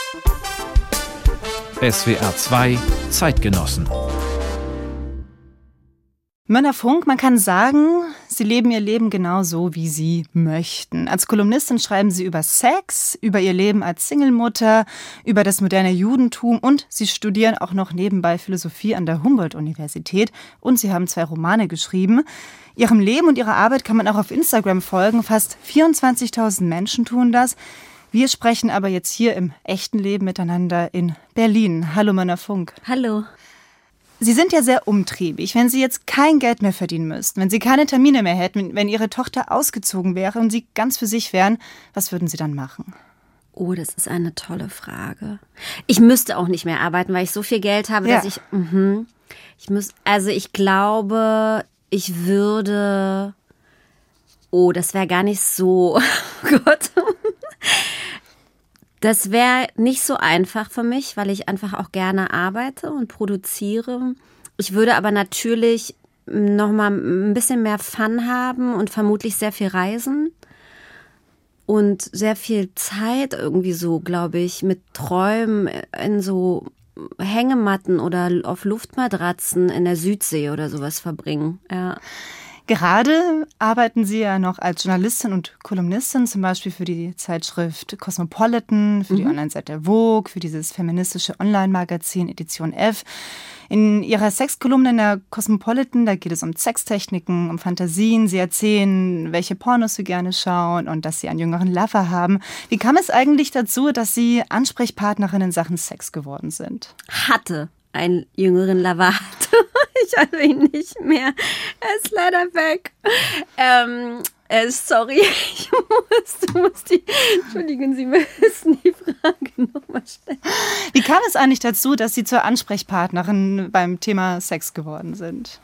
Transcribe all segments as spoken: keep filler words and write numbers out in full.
S W R zwei Zeitgenossen. Myrna Funk, man kann sagen, Sie leben Ihr Leben genauso, wie Sie möchten. Als Kolumnistin schreiben Sie über Sex, über Ihr Leben als Singlemutter, über das moderne Judentum und Sie studieren auch noch nebenbei Philosophie an der Humboldt-Universität und Sie haben zwei Romane geschrieben. Ihrem Leben und Ihrer Arbeit kann man auch auf Instagram folgen. Fast vierundzwanzigtausend Menschen tun das. Wir sprechen aber jetzt hier im echten Leben miteinander in Berlin. Hallo Myrna Funk. Hallo. Sie sind ja sehr umtriebig. Wenn Sie jetzt kein Geld mehr verdienen müssten, wenn Sie keine Termine mehr hätten, wenn Ihre Tochter ausgezogen wäre und Sie ganz für sich wären, was würden Sie dann machen? Oh, das ist eine tolle Frage. Ich müsste auch nicht mehr arbeiten, weil ich so viel Geld habe, ja. dass ich... Mh, ich muss, also ich glaube, ich würde... Oh, das wäre gar nicht so... Oh Gott... Das wäre nicht so einfach für mich, weil ich einfach auch gerne arbeite und produziere. Ich würde aber natürlich noch mal ein bisschen mehr Fun haben und vermutlich sehr viel reisen und sehr viel Zeit irgendwie so, glaube ich, mit Träumen in so Hängematten oder auf Luftmatratzen in der Südsee oder sowas verbringen. Ja. Gerade arbeiten Sie ja noch als Journalistin und Kolumnistin, zum Beispiel für die Zeitschrift Cosmopolitan, für die mhm. Online-Seite Vogue, für dieses feministische Online-Magazin Edition F. In Ihrer Sexkolumne in der Cosmopolitan, da geht es um Sextechniken, um Fantasien. Sie erzählen, welche Pornos Sie gerne schauen und dass Sie einen jüngeren Lover haben. Wie kam es eigentlich dazu, dass Sie Ansprechpartnerin in Sachen Sex geworden sind? Hatte einen jüngeren Lover. Ich habe ihn nicht mehr. Er ist leider weg. Ähm, äh, sorry, ich muss, du musst die, entschuldigen Sie, müssen die Frage nochmal stellen. Wie kam es eigentlich dazu, dass Sie zur Ansprechpartnerin beim Thema Sex geworden sind?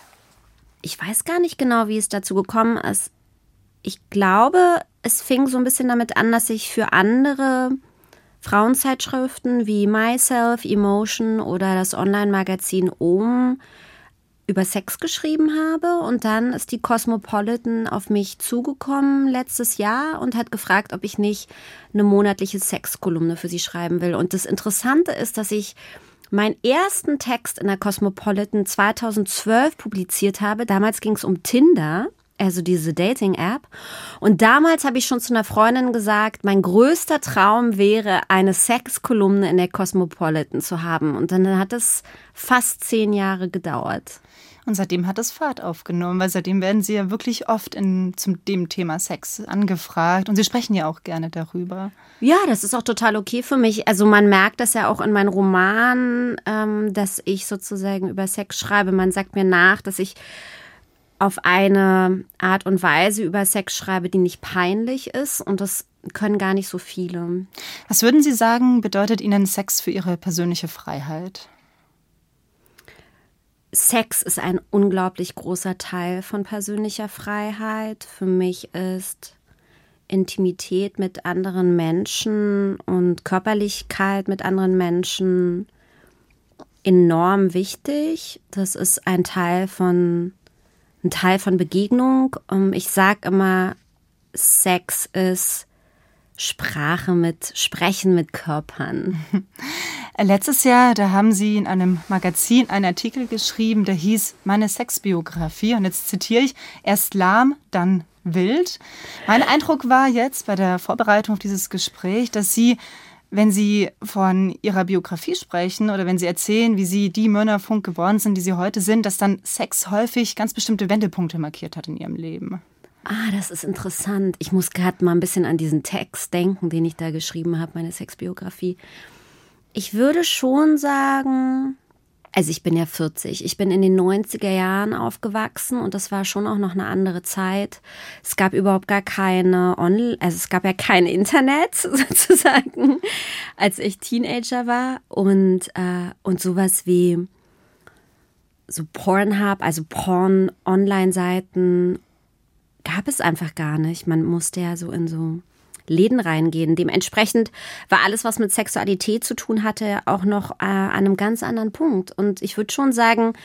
Ich weiß gar nicht genau, wie es dazu gekommen ist. Ich glaube, es fing so ein bisschen damit an, dass ich für andere Frauenzeitschriften wie Myself, Emotion oder das Online-Magazin Ohm über Sex geschrieben habe. Und dann ist die Cosmopolitan auf mich zugekommen letztes Jahr und hat gefragt, ob ich nicht eine monatliche Sexkolumne für sie schreiben will. Und das Interessante ist, dass ich meinen ersten Text in der Cosmopolitan zweitausendzwölf publiziert habe. Damals ging es um Tinder, also diese Dating-App. Und damals habe ich schon zu einer Freundin gesagt, mein größter Traum wäre, eine Sexkolumne in der Cosmopolitan zu haben. Und dann hat es fast zehn Jahre gedauert. Und seitdem hat es Fahrt aufgenommen, weil seitdem werden Sie ja wirklich oft in, zum dem Thema Sex angefragt. Und Sie sprechen ja auch gerne darüber. Ja, das ist auch total okay für mich. Also man merkt das ja auch in meinen Romanen, ähm, dass ich sozusagen über Sex schreibe. Man sagt mir nach, dass ich auf eine Art und Weise über Sex schreibe, die nicht peinlich ist. Und das können gar nicht so viele. Was würden Sie sagen, bedeutet Ihnen Sex für Ihre persönliche Freiheit? Sex ist ein unglaublich großer Teil von persönlicher Freiheit. Für mich ist Intimität mit anderen Menschen und Körperlichkeit mit anderen Menschen enorm wichtig. Das ist ein Teil von Ein Teil von Begegnung. Ich sage immer, Sex ist Sprache mit Sprechen mit Körpern. Letztes Jahr, da haben Sie in einem Magazin einen Artikel geschrieben, der hieß Meine Sexbiografie. Und jetzt zitiere ich, erst lahm, dann wild. Mein Eindruck war jetzt bei der Vorbereitung auf dieses Gespräch, dass Sie, wenn Sie von Ihrer Biografie sprechen oder wenn Sie erzählen, wie Sie die Myrna Funk geworden sind, die Sie heute sind, dass dann Sex häufig ganz bestimmte Wendepunkte markiert hat in Ihrem Leben. Ah, das ist interessant. Ich muss gerade mal ein bisschen an diesen Text denken, den ich da geschrieben habe, meine Sexbiografie. Ich würde schon sagen, also ich bin ja vierzig, ich bin in den neunziger Jahren aufgewachsen und das war schon auch noch eine andere Zeit. Es gab überhaupt gar keine Online, also es gab ja kein Internet sozusagen, als ich Teenager war und, äh, und sowas wie so Pornhub, also Porn-Online-Seiten gab es einfach gar nicht. Man musste ja so in so Läden reingehen. Dementsprechend war alles, was mit Sexualität zu tun hatte, auch noch äh, an einem ganz anderen Punkt. Und ich würde schon sagen,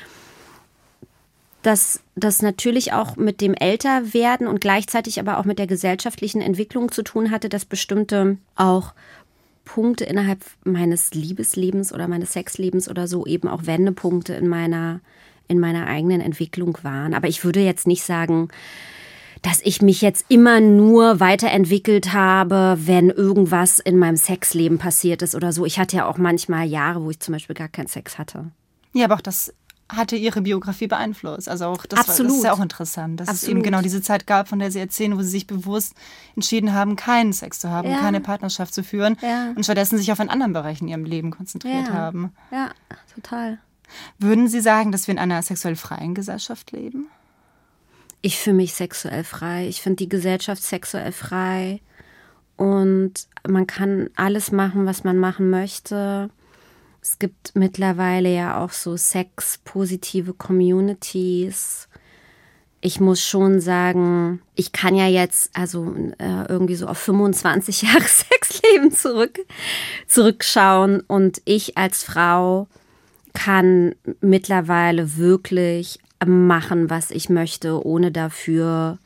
dass das natürlich auch mit dem Älterwerden und gleichzeitig aber auch mit der gesellschaftlichen Entwicklung zu tun hatte, dass bestimmte auch Punkte innerhalb meines Liebeslebens oder meines Sexlebens oder so eben auch Wendepunkte in meiner, in meiner eigenen Entwicklung waren. Aber ich würde jetzt nicht sagen, dass ich mich jetzt immer nur weiterentwickelt habe, wenn irgendwas in meinem Sexleben passiert ist oder so. Ich hatte ja auch manchmal Jahre, wo ich zum Beispiel gar keinen Sex hatte. Ja, aber auch das hatte Ihre Biografie beeinflusst. Also auch das, Absolut. War, das ist ja auch interessant, dass Absolut. es eben genau diese Zeit gab, von der Sie erzählen, wo Sie sich bewusst entschieden haben, keinen Sex zu haben, Ja. keine Partnerschaft zu führen Ja. und stattdessen sich auf einen anderen Bereich in Ihrem Leben konzentriert Ja. haben. Ja, total. Würden Sie sagen, dass wir in einer sexuell freien Gesellschaft leben? Ich fühle mich sexuell frei. Ich finde die Gesellschaft sexuell frei. Und man kann alles machen, was man machen möchte. Es gibt mittlerweile ja auch so sexpositive Communities. Ich muss schon sagen, ich kann ja jetzt also äh, irgendwie so auf fünfundzwanzig Jahre Sexleben zurück, zurückschauen. Und ich als Frau kann mittlerweile wirklich machen, was ich möchte, ohne dafür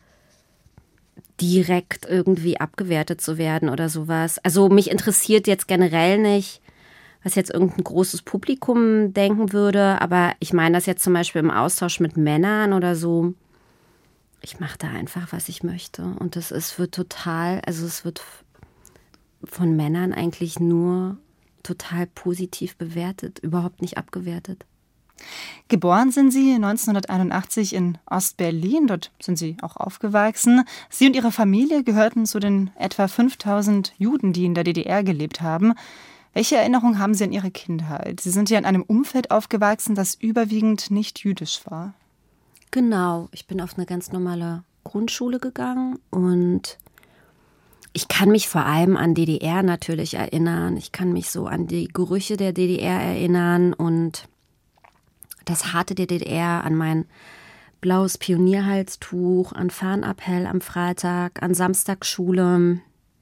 direkt irgendwie abgewertet zu werden oder sowas. Also mich interessiert jetzt generell nicht, was jetzt irgendein großes Publikum denken würde, aber ich meine das jetzt zum Beispiel im Austausch mit Männern oder so. Ich mache da einfach, was ich möchte. Und das ist, wird total, also es wird von Männern eigentlich nur total positiv bewertet, überhaupt nicht abgewertet. Geboren sind Sie neunzehnhunderteinundachtzig in Ostberlin. Dort sind Sie auch aufgewachsen. Sie und Ihre Familie gehörten zu den etwa fünftausend Juden, die in der D D R gelebt haben. Welche Erinnerungen haben Sie an Ihre Kindheit? Sie sind ja in einem Umfeld aufgewachsen, das überwiegend nicht jüdisch war. Genau, ich bin auf eine ganz normale Grundschule gegangen und ich kann mich vor allem an D D R natürlich erinnern. Ich kann mich so an die Gerüche der D D R erinnern und das harte der D D R, an mein blaues Pionierhalstuch, an Fahnenappell am Freitag, an Samstagsschule,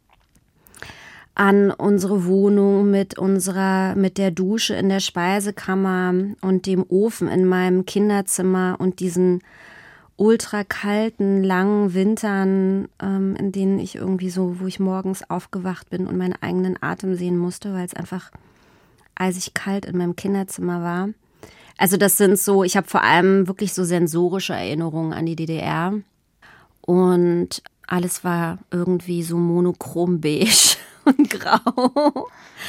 an unsere Wohnung mit unserer, mit der Dusche in der Speisekammer und dem Ofen in meinem Kinderzimmer und diesen ultra kalten, langen Wintern, ähm, in denen ich irgendwie so, wo ich morgens aufgewacht bin und meinen eigenen Atem sehen musste, weil es einfach eisig kalt in meinem Kinderzimmer war. Also das sind so, ich habe vor allem wirklich so sensorische Erinnerungen an die D D R und alles war irgendwie so monochrom beige und grau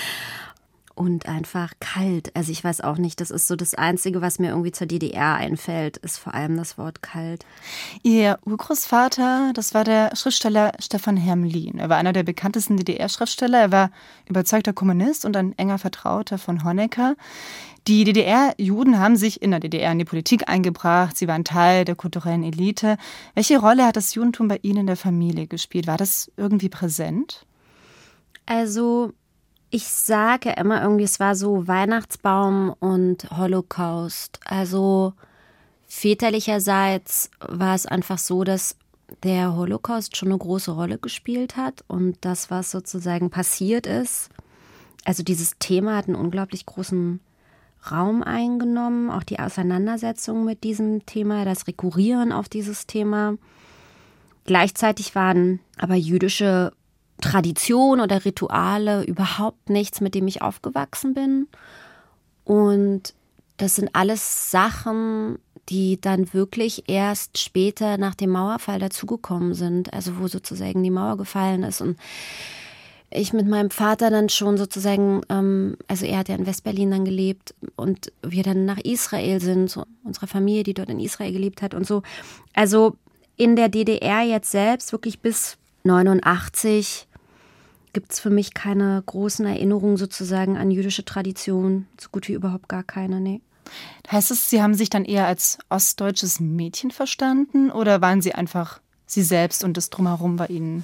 und einfach kalt. Also ich weiß auch nicht, das ist so das Einzige, was mir irgendwie zur D D R einfällt, ist vor allem das Wort kalt. Ihr Urgroßvater, das war der Schriftsteller Stefan Hermlin. Er war einer der bekanntesten D D R-Schriftsteller. Er war überzeugter Kommunist und ein enger Vertrauter von Honecker. Die D D R-Juden haben sich in der D D R in die Politik eingebracht. Sie waren Teil der kulturellen Elite. Welche Rolle hat das Judentum bei Ihnen in der Familie gespielt? War das irgendwie präsent? Also ich sage immer irgendwie, es war so Weihnachtsbaum und Holocaust. Also väterlicherseits war es einfach so, dass der Holocaust schon eine große Rolle gespielt hat und das, was sozusagen passiert ist. Also dieses Thema hat einen unglaublich großen Raum eingenommen, auch die Auseinandersetzung mit diesem Thema, das Rekurrieren auf dieses Thema. Gleichzeitig waren aber jüdische Tradition oder Rituale überhaupt nichts, mit dem ich aufgewachsen bin. Und das sind alles Sachen, die dann wirklich erst später nach dem Mauerfall dazugekommen sind. Also wo sozusagen die Mauer gefallen ist und ich mit meinem Vater dann schon sozusagen, ähm, also er hat ja in Westberlin dann gelebt und wir dann nach Israel sind, so unsere Familie, die dort in Israel gelebt hat und so. Also in der D D R jetzt selbst, wirklich bis neunundachtzig, gibt es für mich keine großen Erinnerungen sozusagen an jüdische Tradition, so gut wie überhaupt gar keine, nee. Heißt es, Sie haben sich dann eher als ostdeutsches Mädchen verstanden oder waren Sie einfach Sie selbst und das Drumherum bei Ihnen?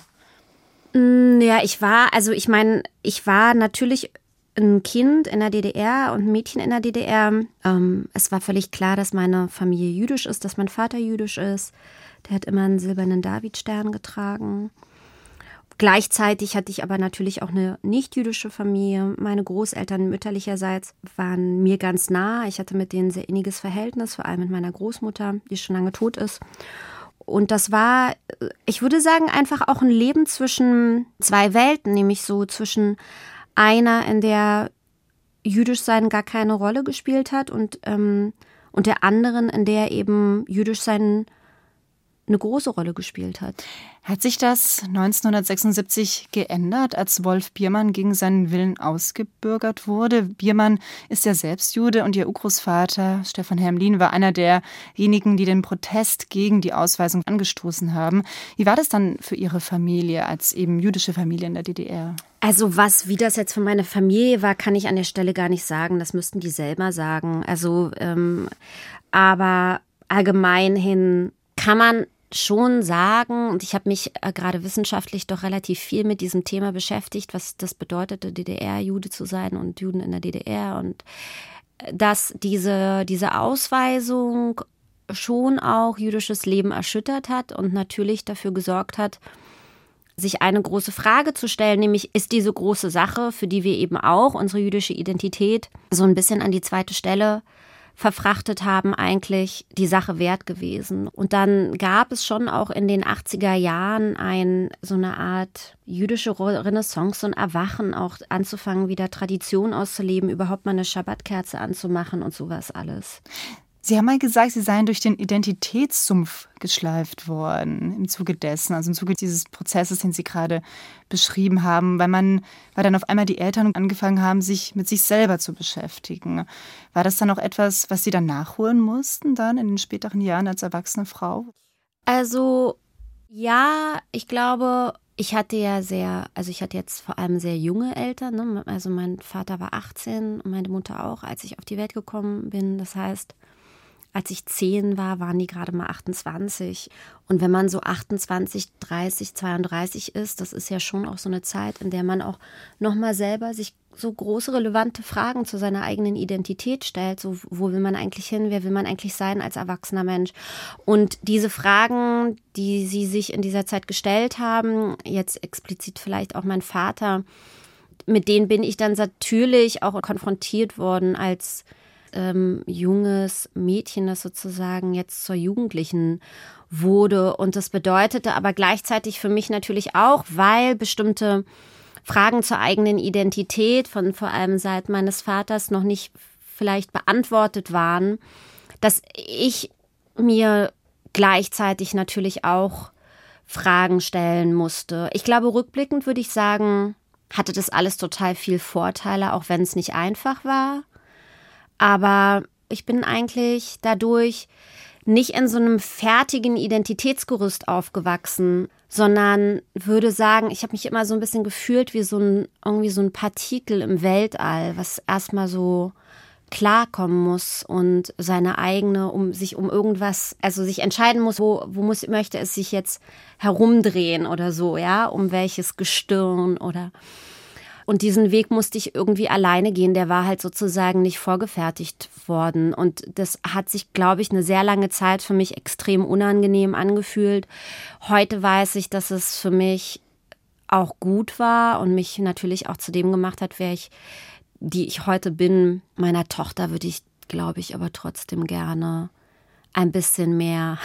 Ja, ich war, also ich meine, ich war natürlich ein Kind in der D D R und ein Mädchen in der D D R. Ähm, es war völlig klar, dass meine Familie jüdisch ist, dass mein Vater jüdisch ist. Der hat immer einen silbernen Davidstern getragen. Gleichzeitig hatte ich aber natürlich auch eine nicht-jüdische Familie. Meine Großeltern mütterlicherseits waren mir ganz nah. Ich hatte mit denen ein sehr inniges Verhältnis, vor allem mit meiner Großmutter, die schon lange tot ist. Und das war, ich würde sagen, einfach auch ein Leben zwischen zwei Welten, nämlich so zwischen einer, in der jüdisch sein gar keine Rolle gespielt hat und, ähm, und der anderen, in der eben jüdisch sein eine große Rolle gespielt hat. Hat sich das neunzehnhundertsechsundsiebzig geändert, als Wolf Biermann gegen seinen Willen ausgebürgert wurde? Biermann ist ja selbst Jude und ihr Urgroßvater Stefan Hermlin war einer derjenigen, die den Protest gegen die Ausweisung angestoßen haben. Wie war das dann für Ihre Familie als eben jüdische Familie in der D D R? Also was, wie das jetzt für meine Familie war, kann ich an der Stelle gar nicht sagen. Das müssten die selber sagen. Also, ähm, aber allgemein hin kann man schon sagen, und ich habe mich äh, gerade wissenschaftlich doch relativ viel mit diesem Thema beschäftigt, was das bedeutete, D D R-Jude zu sein und Juden in der D D R, und dass diese, diese Ausweisung schon auch jüdisches Leben erschüttert hat und natürlich dafür gesorgt hat, sich eine große Frage zu stellen, nämlich ist diese große Sache, für die wir eben auch unsere jüdische Identität so ein bisschen an die zweite Stelle verfrachtet haben, eigentlich die Sache wert gewesen. Und dann gab es schon auch in den achtziger Jahren ein, so eine Art jüdische Renaissance, so ein Erwachen, auch anzufangen, wieder Tradition auszuleben, überhaupt mal eine Schabbatkerze anzumachen und sowas alles. Sie haben mal gesagt, Sie seien durch den Identitätssumpf geschleift worden im Zuge dessen, also im Zuge dieses Prozesses, den Sie gerade beschrieben haben, weil man, weil dann auf einmal die Eltern angefangen haben, sich mit sich selber zu beschäftigen. War das dann auch etwas, was Sie dann nachholen mussten, dann in den späteren Jahren als erwachsene Frau? Also ja, ich glaube, ich hatte ja sehr, also ich hatte jetzt vor allem sehr junge Eltern, ne? Also mein Vater war achtzehn und meine Mutter auch, als ich auf die Welt gekommen bin. Das heißt, als ich zehn war, waren die gerade mal achtundzwanzig. Und wenn man so achtundzwanzig, dreißig, zweiunddreißig ist, das ist ja schon auch so eine Zeit, in der man auch nochmal selber sich so große, relevante Fragen zu seiner eigenen Identität stellt. So, wo will man eigentlich hin? Wer will man eigentlich sein als erwachsener Mensch? Und diese Fragen, die sie sich in dieser Zeit gestellt haben, jetzt explizit vielleicht auch mein Vater, mit denen bin ich dann natürlich auch konfrontiert worden als Ähm, junges Mädchen, das sozusagen jetzt zur Jugendlichen wurde. Und das bedeutete aber gleichzeitig für mich natürlich auch, weil bestimmte Fragen zur eigenen Identität von vor allem Seiten meines Vaters noch nicht vielleicht beantwortet waren, dass ich mir gleichzeitig natürlich auch Fragen stellen musste. Ich glaube, rückblickend würde ich sagen, hatte das alles total viel Vorteile, auch wenn es nicht einfach war. Aber ich bin eigentlich dadurch nicht in so einem fertigen Identitätsgerüst aufgewachsen, sondern würde sagen, ich habe mich immer so ein bisschen gefühlt wie so ein, irgendwie so ein Partikel im Weltall, was erstmal so klarkommen muss und seine eigene, um sich um irgendwas, also sich entscheiden muss, wo, wo muss, möchte es sich jetzt herumdrehen oder so, ja, um welches Gestirn oder. Und diesen Weg musste ich irgendwie alleine gehen. Der war halt sozusagen nicht vorgefertigt worden. Und das hat sich, glaube ich, eine sehr lange Zeit für mich extrem unangenehm angefühlt. Heute weiß ich, dass es für mich auch gut war und mich natürlich auch zu dem gemacht hat, wer ich, die ich heute bin. Meiner Tochter würde ich, glaube ich, aber trotzdem gerne ein bisschen mehr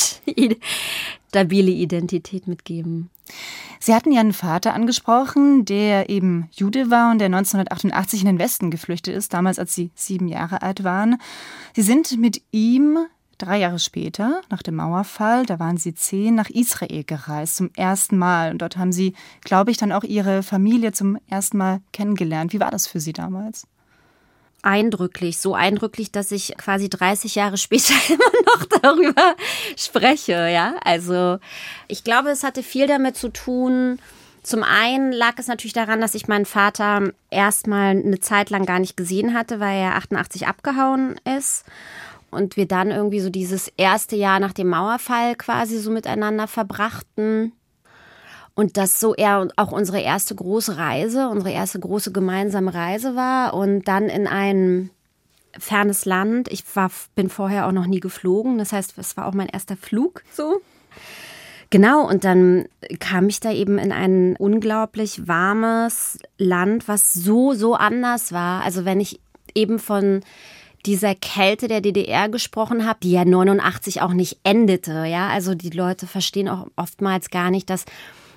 stabile Identität mitgeben. Sie hatten Ihren Vater angesprochen, der eben Jude war und der neunzehnhundertachtundachtzig in den Westen geflüchtet ist, damals als Sie sieben Jahre alt waren. Sie sind mit ihm drei Jahre später, nach dem Mauerfall, da waren Sie zehn, nach Israel gereist, zum ersten Mal. Und dort haben Sie, glaube ich, dann auch Ihre Familie zum ersten Mal kennengelernt. Wie war das für Sie damals? Eindrücklich, so eindrücklich, dass ich quasi dreißig Jahre später immer noch darüber spreche, ja. Also ich glaube, es hatte viel damit zu tun. Zum einen lag es natürlich daran, dass ich meinen Vater erstmal eine Zeit lang gar nicht gesehen hatte, weil er achtundachtzig abgehauen ist. Und wir dann irgendwie so dieses erste Jahr nach dem Mauerfall quasi so miteinander verbrachten. Und das so eher auch unsere erste große Reise, unsere erste große gemeinsame Reise war. Und dann in ein fernes Land. Ich war, bin vorher auch noch nie geflogen. Das heißt, es war auch mein erster Flug so. Genau, und dann kam ich da eben in ein unglaublich warmes Land, was so, so anders war. Also wenn ich eben von dieser Kälte der D D R gesprochen habe, die ja neunundachtzig auch nicht endete. Ja, also die Leute verstehen auch oftmals gar nicht, dass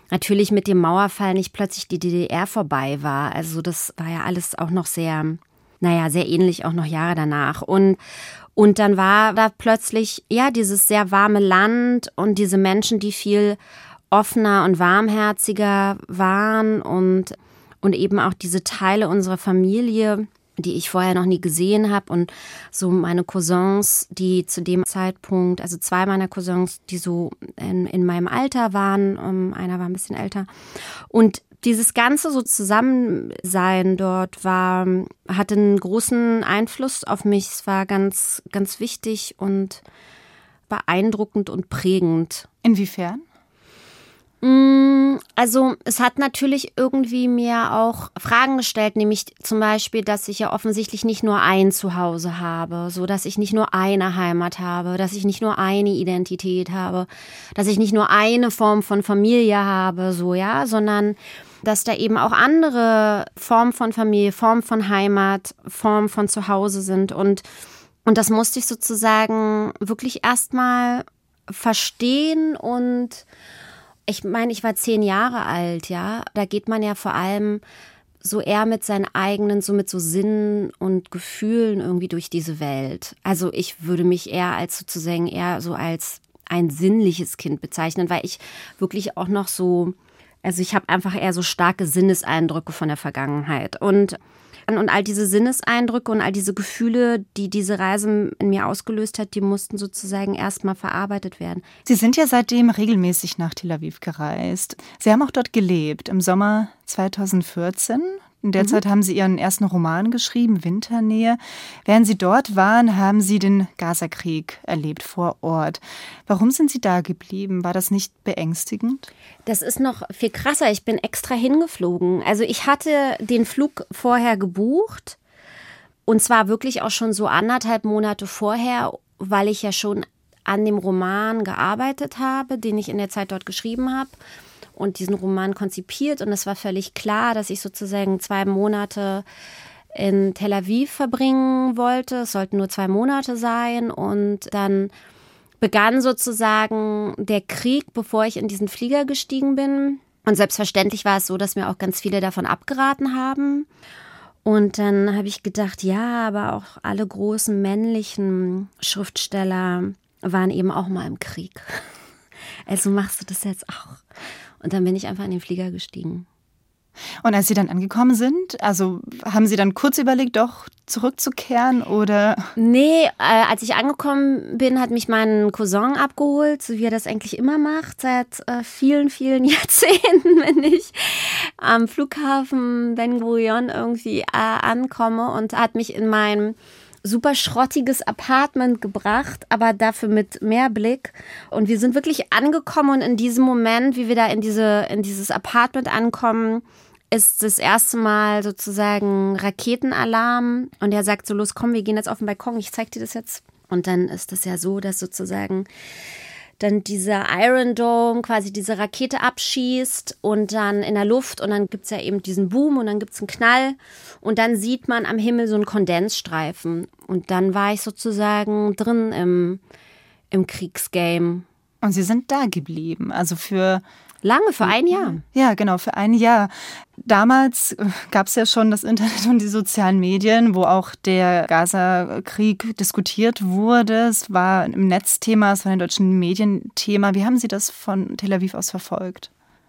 natürlich mit dem Mauerfall nicht plötzlich die D D R vorbei war. Also das war ja alles auch noch sehr, naja, sehr ähnlich auch noch Jahre danach. Und, und dann war da plötzlich, ja, dieses sehr warme Land und diese Menschen, die viel offener und warmherziger waren und, und eben auch diese Teile unserer Familie, die ich vorher noch nie gesehen habe, und so meine Cousins, die zu dem Zeitpunkt, also zwei meiner Cousins, die so in, in meinem Alter waren, um, einer war ein bisschen älter, und dieses ganze so Zusammensein dort war, hatte einen großen Einfluss auf mich. Es war ganz, ganz wichtig und beeindruckend und prägend. Inwiefern? Also es hat natürlich irgendwie mir auch Fragen gestellt, nämlich zum Beispiel, dass ich ja offensichtlich nicht nur ein Zuhause habe, so dass ich nicht nur eine Heimat habe, dass ich nicht nur eine Identität habe, dass ich nicht nur eine Form von Familie habe, so ja, sondern dass da eben auch andere Formen von Familie, Formen von Heimat, Formen von Zuhause sind, und und das musste ich sozusagen wirklich erstmal verstehen. Und ich meine, ich war zehn Jahre alt, ja. Da geht man ja vor allem so eher mit seinen eigenen, so mit so Sinnen und Gefühlen irgendwie durch diese Welt. Also ich würde mich eher als sozusagen eher so als ein sinnliches Kind bezeichnen, weil ich wirklich auch noch so, also ich habe einfach eher so starke Sinneseindrücke von der Vergangenheit. Und Und all diese Sinneseindrücke und all diese Gefühle, die diese Reise in mir ausgelöst hat, die mussten sozusagen erstmal verarbeitet werden. Sie sind ja seitdem regelmäßig nach Tel Aviv gereist. Sie haben auch dort gelebt, im Sommer zweitausendvierzehn. In der mhm. Zeit haben Sie Ihren ersten Roman geschrieben, Winternähe. Während Sie dort waren, haben Sie den Gazakrieg erlebt vor Ort. Warum sind Sie da geblieben? War das nicht beängstigend? Das ist noch viel krasser. Ich bin extra hingeflogen. Also ich hatte den Flug vorher gebucht, und zwar wirklich auch schon so anderthalb Monate vorher, weil ich ja schon an dem Roman gearbeitet habe, den ich in der Zeit dort geschrieben habe. Und diesen Roman konzipiert, und es war völlig klar, dass ich sozusagen zwei Monate in Tel Aviv verbringen wollte. Es sollten nur zwei Monate sein, und dann begann sozusagen der Krieg, bevor ich in diesen Flieger gestiegen bin. Und selbstverständlich war es so, dass mir auch ganz viele davon abgeraten haben. Und dann habe ich gedacht, ja, aber auch alle großen männlichen Schriftsteller waren eben auch mal im Krieg. Also machst du das jetzt auch. Und dann bin ich einfach in den Flieger gestiegen. Und als Sie dann angekommen sind, also haben Sie dann kurz überlegt, doch zurückzukehren, oder? Nee, äh, als ich angekommen bin, hat mich mein Cousin abgeholt, so wie er das eigentlich immer macht. Seit äh, vielen, vielen Jahrzehnten, wenn ich am Flughafen Ben Gurion irgendwie äh, ankomme, und hat mich in mein super schrottiges Apartment gebracht, aber dafür mit mehr Blick. Und wir sind wirklich angekommen, und in diesem Moment, wie wir da in diese in dieses Apartment ankommen, ist das erste Mal sozusagen Raketenalarm. Und er sagt so, los, komm, wir gehen jetzt auf den Balkon, ich zeig dir das jetzt. Und dann ist das ja so, dass sozusagen dann dieser Iron Dome quasi diese Rakete abschießt und dann in der Luft, und dann gibt es ja eben diesen Boom und dann gibt es einen Knall und dann sieht man am Himmel so einen Kondensstreifen. Und dann war ich sozusagen drin im, im Kriegsgame. Und Sie sind da geblieben, also für... Lange, für ein Jahr. Ja, genau, für ein Jahr. Damals gab es ja schon das Internet und die sozialen Medien, wo auch der Gaza-Krieg diskutiert wurde. Es war im Netz Thema, es war in den deutschen Medien Thema. Wie haben Sie das von Tel Aviv aus verfolgt?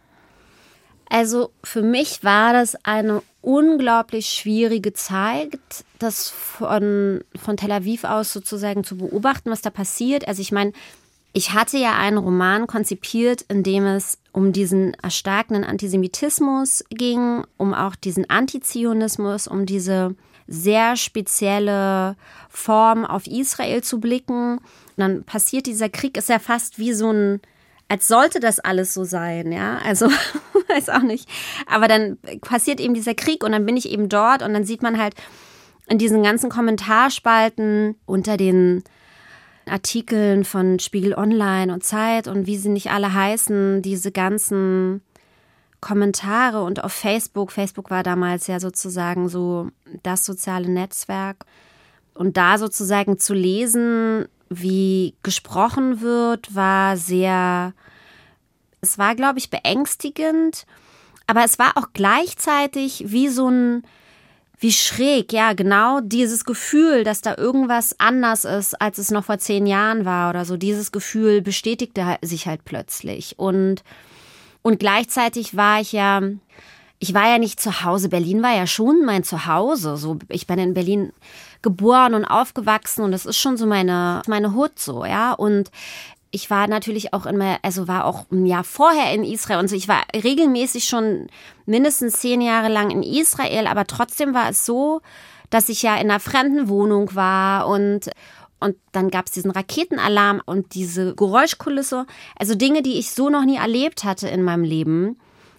Also für mich war das eine unglaublich schwierige Zeit, das von, von Tel Aviv aus sozusagen zu beobachten, was da passiert. Also ich meine, ich hatte ja einen Roman konzipiert, in dem es um diesen erstarkenden Antisemitismus ging, um auch diesen Antizionismus, um diese sehr spezielle Form auf Israel zu blicken. Und dann passiert dieser Krieg, ist ja fast wie so ein, als sollte das alles so sein, ja, also weiß auch nicht. Aber dann passiert eben dieser Krieg und dann bin ich eben dort und dann sieht man halt in diesen ganzen Kommentarspalten unter den Artikeln von Spiegel Online und Zeit und wie sie nicht alle heißen, diese ganzen Kommentare und auf Facebook. Facebook war damals ja sozusagen so das soziale Netzwerk. Und da sozusagen zu lesen, wie gesprochen wird, war sehr, Es war, glaube ich, beängstigend, aber es war auch gleichzeitig wie so ein, wie schräg, ja, genau dieses Gefühl, dass da irgendwas anders ist, als es noch vor zehn Jahren war oder so. Dieses Gefühl bestätigte sich halt plötzlich. Und, und gleichzeitig war ich ja, ich war ja nicht zu Hause. Berlin war ja schon mein Zuhause. So, ich bin in Berlin geboren und aufgewachsen und das ist schon so meine, meine Hut so, ja. Und ich war natürlich auch immer, also war auch ein Jahr vorher in Israel und so. Ich war regelmäßig schon mindestens zehn Jahre lang in Israel, aber trotzdem war es so, dass ich ja in einer fremden Wohnung war und, und dann gab es diesen Raketenalarm und diese Geräuschkulisse. Also Dinge, die ich so noch nie erlebt hatte in meinem Leben.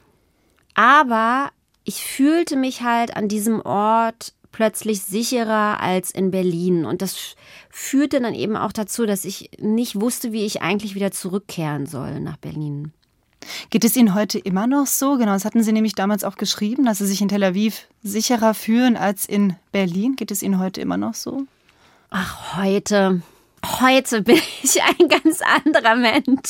Aber ich fühlte mich halt an diesem Ort plötzlich sicherer als in Berlin. Und das führte dann eben auch dazu, dass ich nicht wusste, wie ich eigentlich wieder zurückkehren soll nach Berlin. Geht es Ihnen heute immer noch so? Genau, das hatten Sie nämlich damals auch geschrieben, dass Sie sich in Tel Aviv sicherer fühlen als in Berlin. Geht es Ihnen heute immer noch so? Ach, heute... Heute bin ich ein ganz anderer Mensch.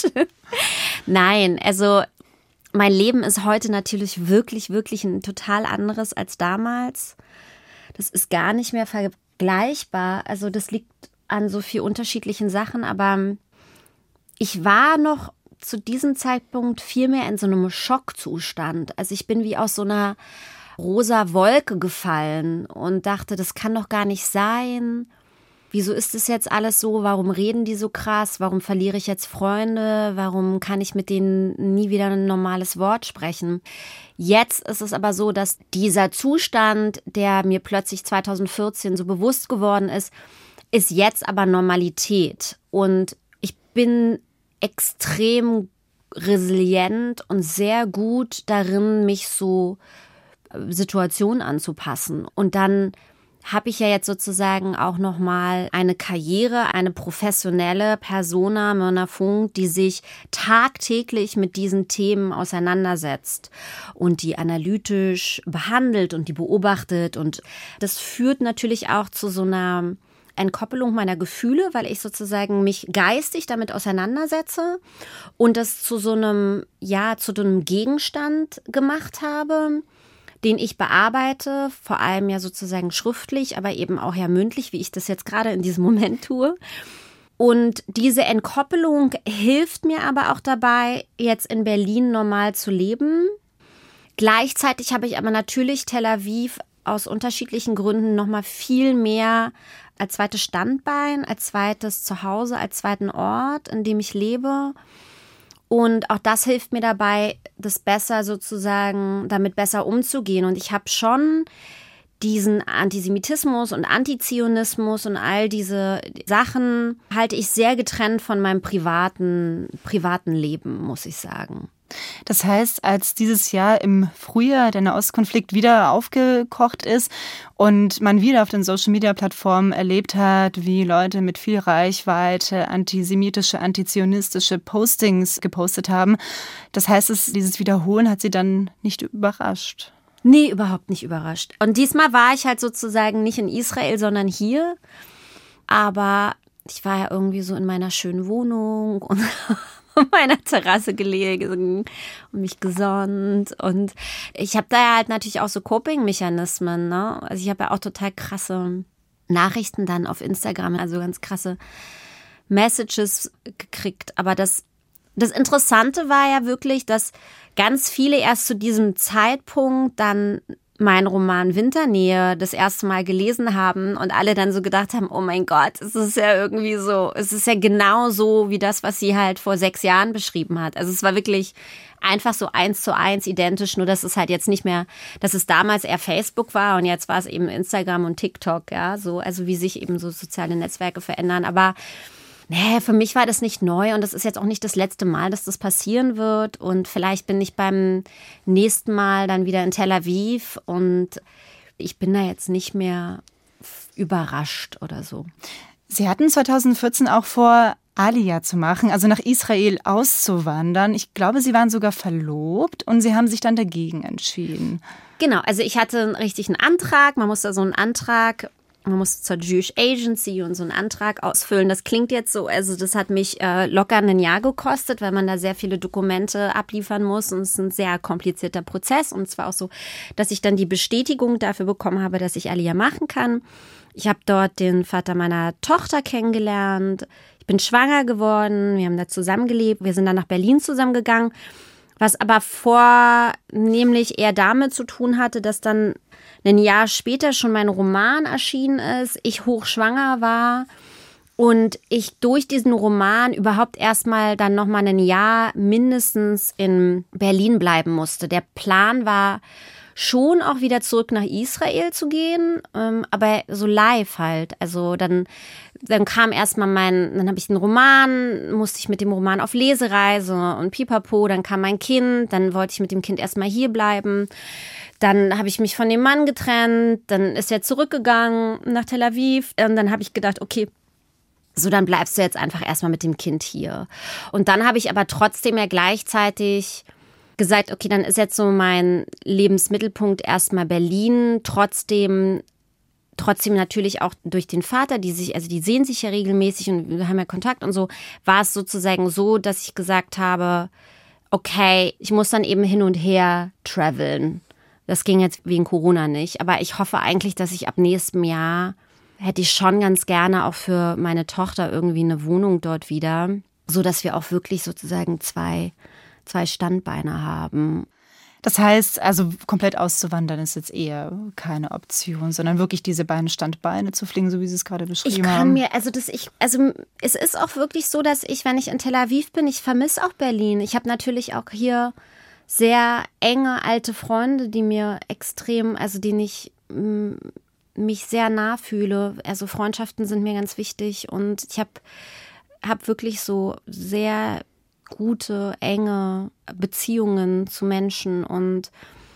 Nein, also mein Leben ist heute natürlich wirklich, wirklich ein total anderes als damals. Das ist gar nicht mehr vergleichbar. Also das liegt an so vielen unterschiedlichen Sachen. Aber ich war noch zu diesem Zeitpunkt viel mehr in so einem Schockzustand. Also ich bin wie aus so einer rosa Wolke gefallen und dachte, das kann doch gar nicht sein. Wieso ist es jetzt alles so? Warum reden die so krass? Warum verliere ich jetzt Freunde? Warum kann ich mit denen nie wieder ein normales Wort sprechen? Jetzt ist es aber so, dass dieser Zustand, der mir plötzlich zweitausendvierzehn so bewusst geworden ist, ist jetzt aber Normalität. Und ich bin extrem resilient und sehr gut darin, mich so Situationen anzupassen. Und dann habe ich ja jetzt sozusagen auch nochmal eine Karriere, eine professionelle Persona, Myrna Funk, die sich tagtäglich mit diesen Themen auseinandersetzt und die analytisch behandelt und die beobachtet. Und das führt natürlich auch zu so einer Entkoppelung meiner Gefühle, weil ich sozusagen mich geistig damit auseinandersetze und das zu so einem, ja, zu so einem Gegenstand gemacht habe, den ich bearbeite, vor allem ja sozusagen schriftlich, aber eben auch ja mündlich, wie ich das jetzt gerade in diesem Moment tue. Und diese Entkoppelung hilft mir aber auch dabei, jetzt in Berlin normal zu leben. Gleichzeitig habe ich aber natürlich Tel Aviv aus unterschiedlichen Gründen nochmal viel mehr als zweites Standbein, als zweites Zuhause, als zweiten Ort, in dem ich lebe. Und auch das hilft mir dabei, das besser sozusagen, damit besser umzugehen. Und ich habe schon diesen Antisemitismus und Antizionismus und all diese Sachen halte ich sehr getrennt von meinem privaten, privaten Leben, muss ich sagen. Das heißt, als dieses Jahr im Frühjahr der Nahostkonflikt wieder aufgekocht ist und man wieder auf den Social-Media-Plattformen erlebt hat, wie Leute mit viel Reichweite antisemitische, antizionistische Postings gepostet haben, das heißt, es, dieses Wiederholen hat Sie dann nicht überrascht? Nee, überhaupt nicht überrascht. Und diesmal war ich halt sozusagen nicht in Israel, sondern hier. Aber ich war ja irgendwie so in meiner schönen Wohnung und auf meiner Terrasse gelegen und mich gesonnt. Und ich habe da ja halt natürlich auch so Coping-Mechanismen, ne? Also ich habe ja auch total krasse Nachrichten dann auf Instagram, also ganz krasse Messages gekriegt. Aber das, das Interessante war ja wirklich, dass ganz viele erst zu diesem Zeitpunkt dann meinen Roman Winternähe das erste Mal gelesen haben und alle dann so gedacht haben, oh mein Gott, es ist ja irgendwie so, es ist ja genau so wie das, was sie halt vor sechs Jahren beschrieben hat. Also es war wirklich einfach so eins zu eins identisch, nur dass es halt jetzt nicht mehr, dass es damals eher Facebook war und jetzt war es eben Instagram und TikTok, ja, so, also wie sich eben so soziale Netzwerke verändern, aber nee, für mich war das nicht neu und das ist jetzt auch nicht das letzte Mal, dass das passieren wird. Und vielleicht bin ich beim nächsten Mal dann wieder in Tel Aviv und ich bin da jetzt nicht mehr überrascht oder so. Sie hatten zweitausendvierzehn auch vor, Aliyah zu machen, also nach Israel auszuwandern. Ich glaube, Sie waren sogar verlobt und Sie haben sich dann dagegen entschieden. Genau, also ich hatte einen richtigen Antrag. Man musste so einen Antrag Man muss zur Jewish Agency und so einen Antrag ausfüllen. Das klingt jetzt so, also das hat mich äh, locker ein Jahr gekostet, weil man da sehr viele Dokumente abliefern muss und es ist ein sehr komplizierter Prozess. Und zwar auch so, dass ich dann die Bestätigung dafür bekommen habe, dass ich Aliyah machen kann. Ich habe dort den Vater meiner Tochter kennengelernt. Ich bin schwanger geworden. Wir haben da zusammengelebt. Wir sind dann nach Berlin zusammengegangen. Was aber vornehmlich eher damit zu tun hatte, dass dann ein Jahr später schon mein Roman erschienen ist, ich hochschwanger war und ich durch diesen Roman überhaupt erstmal dann nochmal ein Jahr mindestens in Berlin bleiben musste. Der Plan war schon auch wieder zurück nach Israel zu gehen, aber so live halt. Also dann, dann kam erstmal mein, dann habe ich den Roman, musste ich mit dem Roman auf Lesereise und pipapo, dann kam mein Kind, dann wollte ich mit dem Kind erstmal hier bleiben. Dann habe ich mich von dem Mann getrennt, dann ist er zurückgegangen nach Tel Aviv und dann habe ich gedacht, okay, so dann bleibst du jetzt einfach erstmal mit dem Kind hier. Und dann habe ich aber trotzdem ja gleichzeitig gesagt, okay, dann ist jetzt so mein Lebensmittelpunkt erstmal Berlin, trotzdem trotzdem natürlich auch durch den Vater, die sich, also die sehen sich ja regelmäßig und wir haben ja Kontakt und so, war es sozusagen so, dass ich gesagt habe, okay, ich muss dann eben hin und her traveln. Das ging jetzt wegen Corona nicht, aber ich hoffe eigentlich, dass ich ab nächstem Jahr hätte ich schon ganz gerne auch für meine Tochter irgendwie eine Wohnung dort wieder, so dass wir auch wirklich sozusagen zwei, zwei Standbeine haben. Das heißt, also komplett auszuwandern ist jetzt eher keine Option, sondern wirklich diese beiden Standbeine zu fliegen, so wie Sie es gerade beschrieben ich kann haben. Mir, also das, ich, also es ist auch wirklich so, dass ich, wenn ich in Tel Aviv bin, ich vermisse auch Berlin. Ich habe natürlich auch hier sehr enge alte Freunde, die mir extrem, also denen ich m, mich sehr nah fühle. Also Freundschaften sind mir ganz wichtig und ich habe hab wirklich so sehr gute, enge Beziehungen zu Menschen und,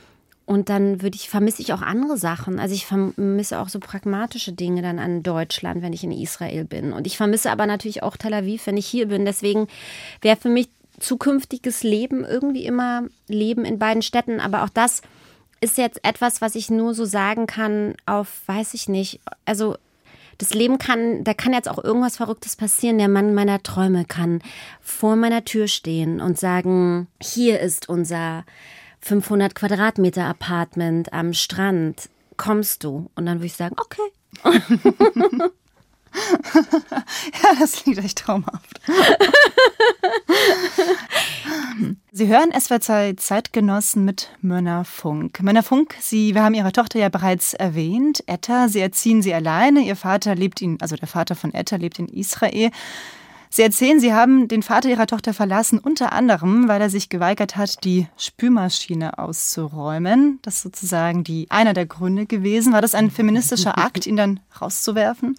und dann würde ich, vermisse ich auch andere Sachen. Also ich vermisse auch so pragmatische Dinge dann an Deutschland, wenn ich in Israel bin. Und ich vermisse aber natürlich auch Tel Aviv, wenn ich hier bin. Deswegen wäre für mich zukünftiges Leben irgendwie immer Leben in beiden Städten. Aber auch das ist jetzt etwas, was ich nur so sagen kann auf, weiß ich nicht, also das Leben kann, da kann jetzt auch irgendwas Verrücktes passieren. Der Mann meiner Träume kann vor meiner Tür stehen und sagen, hier ist unser fünfhundert Quadratmeter Apartment am Strand. Kommst du? Und dann würde ich sagen, okay. Ja, das klingt echt traumhaft. Sie hören S W R zwei Zeitgenossen mit Myrna Funk. Myrna Funk, Sie, wir haben Ihre Tochter ja bereits erwähnt, Etta. Sie erziehen sie alleine. Ihr Vater lebt in, also der Vater von Etta lebt in Israel. Sie erzählen, Sie haben den Vater Ihrer Tochter verlassen, unter anderem, weil er sich geweigert hat, die Spülmaschine auszuräumen. Das ist sozusagen die, einer der Gründe gewesen. War das ein feministischer Akt, ihn dann rauszuwerfen?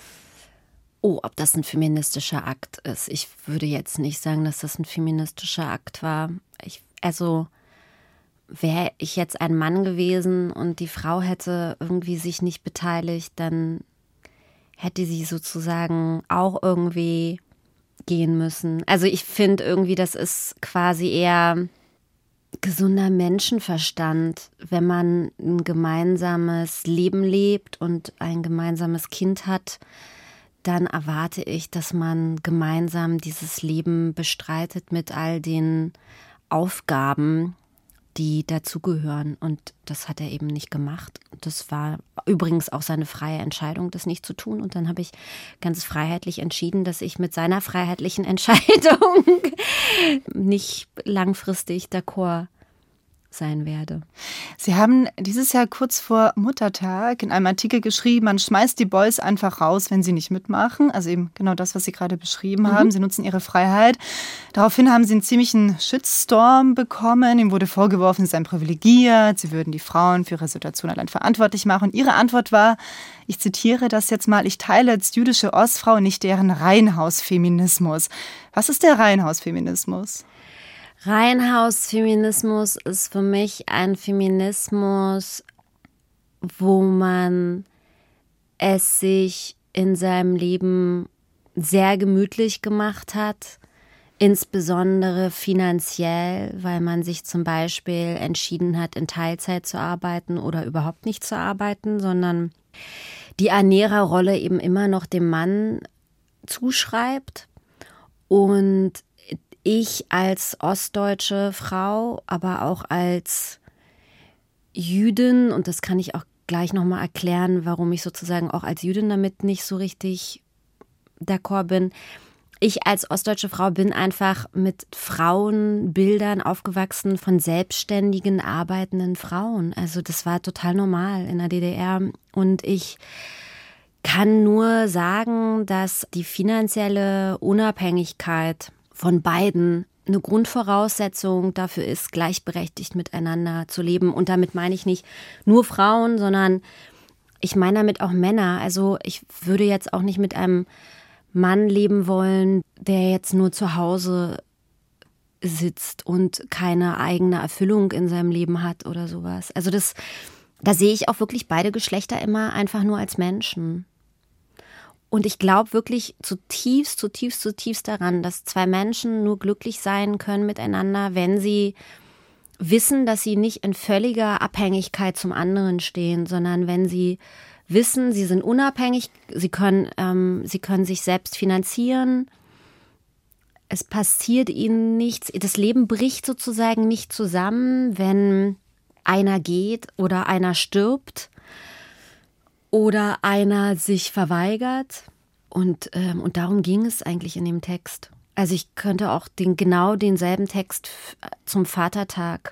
Oh, ob das ein feministischer Akt ist. Ich würde jetzt nicht sagen, dass das ein feministischer Akt war. Ich, also wäre ich jetzt ein Mann gewesen und die Frau hätte irgendwie sich nicht beteiligt, dann hätte sie sozusagen auch irgendwie gehen müssen. Also ich finde irgendwie, das ist quasi eher gesunder Menschenverstand, wenn man ein gemeinsames Leben lebt und ein gemeinsames Kind hat, dann erwarte ich, dass man gemeinsam dieses Leben bestreitet mit all den Aufgaben, die dazugehören. Und das hat er eben nicht gemacht. Das war übrigens auch seine freie Entscheidung, das nicht zu tun. Und dann habe ich ganz freiheitlich entschieden, dass ich mit seiner freiheitlichen Entscheidung nicht langfristig d'accord sein werde. Sie haben dieses Jahr kurz vor Muttertag in einem Artikel geschrieben, man schmeißt die Boys einfach raus, wenn sie nicht mitmachen. Also eben genau das, was Sie gerade beschrieben mhm. haben. Sie nutzen ihre Freiheit. Daraufhin haben Sie einen ziemlichen Shitstorm bekommen. Ihm wurde vorgeworfen, sie seien privilegiert. Sie würden die Frauen für ihre Situation allein verantwortlich machen. Und Ihre Antwort war, ich zitiere das jetzt mal, ich teile als jüdische Ostfrau nicht deren Reihenhausfeminismus. Was ist der Reihenhausfeminismus? Reihenhausfeminismus ist für mich ein Feminismus, wo man es sich in seinem Leben sehr gemütlich gemacht hat, insbesondere finanziell, weil man sich zum Beispiel entschieden hat, in Teilzeit zu arbeiten oder überhaupt nicht zu arbeiten, sondern die Ernährerrolle eben immer noch dem Mann zuschreibt. Und ich als ostdeutsche Frau, aber auch als Jüdin, und das kann ich auch gleich nochmal erklären, warum ich sozusagen auch als Jüdin damit nicht so richtig d'accord bin. Ich als ostdeutsche Frau bin einfach mit Frauenbildern aufgewachsen von selbstständigen, arbeitenden Frauen. Also das war total normal in der D D R. Und ich kann nur sagen, dass die finanzielle Unabhängigkeit von beiden eine Grundvoraussetzung dafür ist, gleichberechtigt miteinander zu leben. Und damit meine ich nicht nur Frauen, sondern ich meine damit auch Männer. Also ich würde jetzt auch nicht mit einem Mann leben wollen, der jetzt nur zu Hause sitzt und keine eigene Erfüllung in seinem Leben hat oder sowas. Also das, da sehe ich auch wirklich beide Geschlechter immer einfach nur als Menschen. Und ich glaube wirklich zutiefst, zutiefst, zutiefst daran, dass zwei Menschen nur glücklich sein können miteinander, wenn sie wissen, dass sie nicht in völliger Abhängigkeit zum anderen stehen, sondern wenn sie wissen, sie sind unabhängig, sie können, ähm, sie können sich selbst finanzieren, es passiert ihnen nichts, das Leben bricht sozusagen nicht zusammen, wenn einer geht oder einer stirbt oder einer sich verweigert. Und, ähm, und darum ging es eigentlich in dem Text. Also ich könnte auch den, genau denselben Text zum Vatertag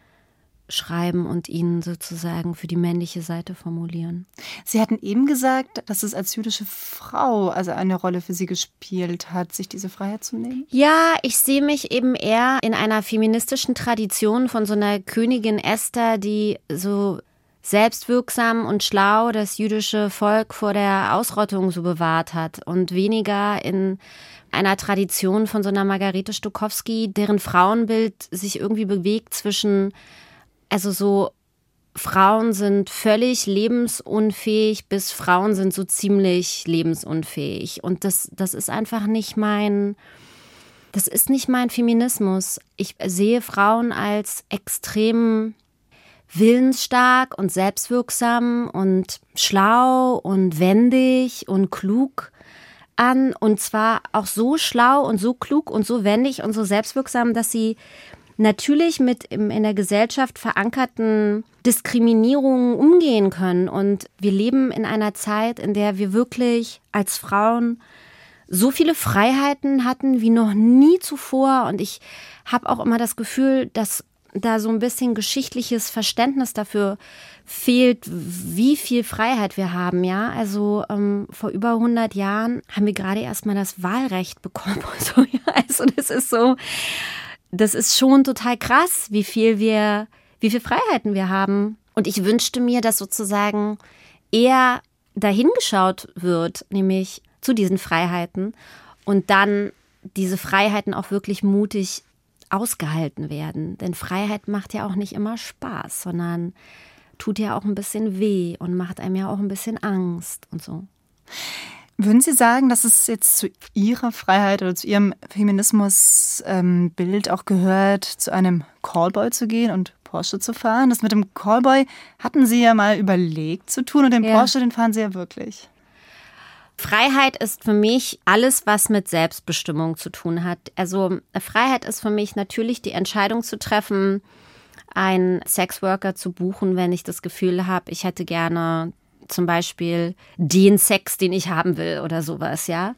schreiben und ihn sozusagen für die männliche Seite formulieren. Sie hatten eben gesagt, dass es als jüdische Frau also eine Rolle für Sie gespielt hat, sich diese Freiheit zu nehmen? Ja, ich sehe mich eben eher in einer feministischen Tradition von so einer Königin Esther, die so selbstwirksam und schlau das jüdische Volk vor der Ausrottung so bewahrt hat und weniger in einer Tradition von so einer Margarete Stokowski, deren Frauenbild sich irgendwie bewegt zwischen, also so Frauen sind völlig lebensunfähig bis Frauen sind so ziemlich lebensunfähig. Und das, das ist einfach nicht mein, das ist nicht mein Feminismus. Ich sehe Frauen als extrem willensstark und selbstwirksam und schlau und wendig und klug an. Und zwar auch so schlau und so klug und so wendig und so selbstwirksam, dass sie natürlich mit im, in der Gesellschaft verankerten Diskriminierungen umgehen können. Und wir leben in einer Zeit, in der wir wirklich als Frauen so viele Freiheiten hatten wie noch nie zuvor. Und ich habe auch immer das Gefühl, dass da so ein bisschen geschichtliches Verständnis dafür fehlt, wie viel Freiheit wir haben, ja. Also ähm, vor über hundert Jahren haben wir gerade erst mal das Wahlrecht bekommen. So, ja. Also das ist so, das ist schon total krass, wie viel wir, wie viel Freiheiten wir haben. Und ich wünschte mir, dass sozusagen eher dahin geschaut wird, nämlich zu diesen Freiheiten und dann diese Freiheiten auch wirklich mutig ausgehalten werden. Denn Freiheit macht ja auch nicht immer Spaß, sondern tut ja auch ein bisschen weh und macht einem ja auch ein bisschen Angst und so. Würden Sie sagen, dass es jetzt zu Ihrer Freiheit oder zu Ihrem Feminismusbild ähm, auch gehört, zu einem Callboy zu gehen und Porsche zu fahren? Das mit dem Callboy hatten Sie ja mal überlegt zu tun und den ja. Porsche, den fahren Sie ja wirklich. Freiheit ist für mich alles, was mit Selbstbestimmung zu tun hat. Also Freiheit ist für mich natürlich die Entscheidung zu treffen, einen Sexworker zu buchen, wenn ich das Gefühl habe, ich hätte gerne zum Beispiel den Sex, den ich haben will oder sowas, ja.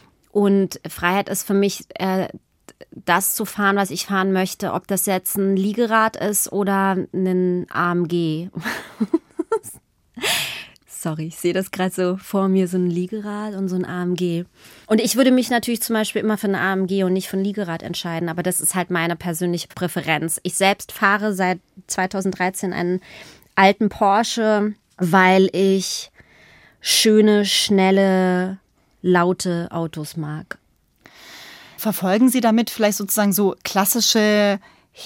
Und Freiheit ist für mich äh, das zu fahren, was ich fahren möchte, ob das jetzt ein Liegerad ist oder ein A M G. Sorry, ich sehe das gerade so vor mir, so ein Liegerad und so ein A M G. Und ich würde mich natürlich zum Beispiel immer für ein A M G und nicht für ein Liegerad entscheiden, aber das ist halt meine persönliche Präferenz. Ich selbst fahre seit zweitausenddreizehn einen alten Porsche, weil ich schöne, schnelle, laute Autos mag. Verfolgen Sie damit vielleicht sozusagen so klassische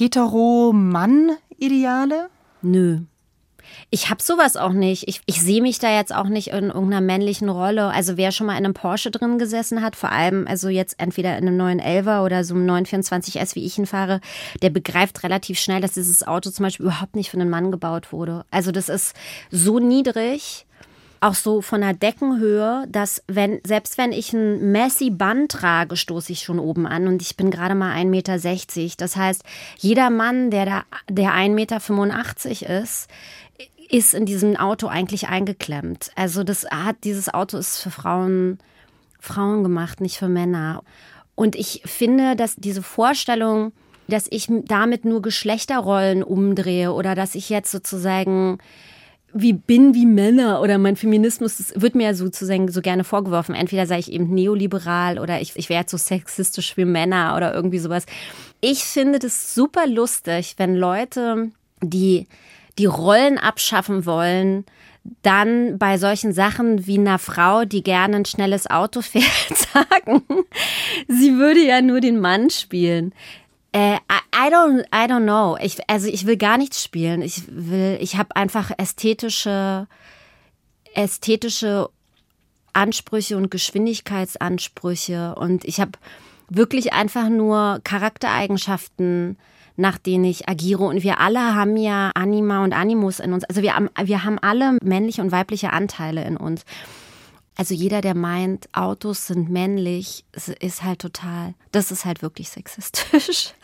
Hetero-Mann-Ideale? Nö. Ich habe sowas auch nicht. Ich, ich sehe mich da jetzt auch nicht in irgendeiner männlichen Rolle. Also wer schon mal in einem Porsche drin gesessen hat, vor allem also jetzt entweder in einem neuen Elfer oder so einem neun vierundzwanzig S, wie ich ihn fahre, der begreift relativ schnell, dass dieses Auto zum Beispiel überhaupt nicht für einen Mann gebaut wurde. Also das ist so niedrig auch so von der Deckenhöhe, dass wenn, selbst wenn ich ein messy Band trage, stoße ich schon oben an und ich bin gerade mal ein Meter sechzig. Das heißt, jeder Mann, der da, der ein Meter fünfundachtzig ist, ist in diesem Auto eigentlich eingeklemmt. Also das hat, dieses Auto ist für Frauen, Frauen gemacht, nicht für Männer. Und ich finde, dass diese Vorstellung, dass ich damit nur Geschlechterrollen umdrehe oder dass ich jetzt sozusagen wie bin wie Männer oder mein Feminismus, das wird mir ja sozusagen so gerne vorgeworfen. Entweder sei ich eben neoliberal oder ich, ich wäre jetzt so sexistisch wie Männer oder irgendwie sowas. Ich finde das super lustig, wenn Leute, die die Rollen abschaffen wollen, dann bei solchen Sachen wie einer Frau, die gerne ein schnelles Auto fährt, sagen, sie würde ja nur den Mann spielen. Äh, I, I don't, I don't know. Ich, also ich will gar nichts spielen. Ich will, ich habe einfach ästhetische, ästhetische Ansprüche und Geschwindigkeitsansprüche und ich habe wirklich einfach nur Charaktereigenschaften, nach denen ich agiere. Und wir alle haben ja Anima und Animus in uns. Also wir haben, wir haben alle männliche und weibliche Anteile in uns. Also jeder, der meint, Autos sind männlich, ist halt total, das ist halt wirklich sexistisch.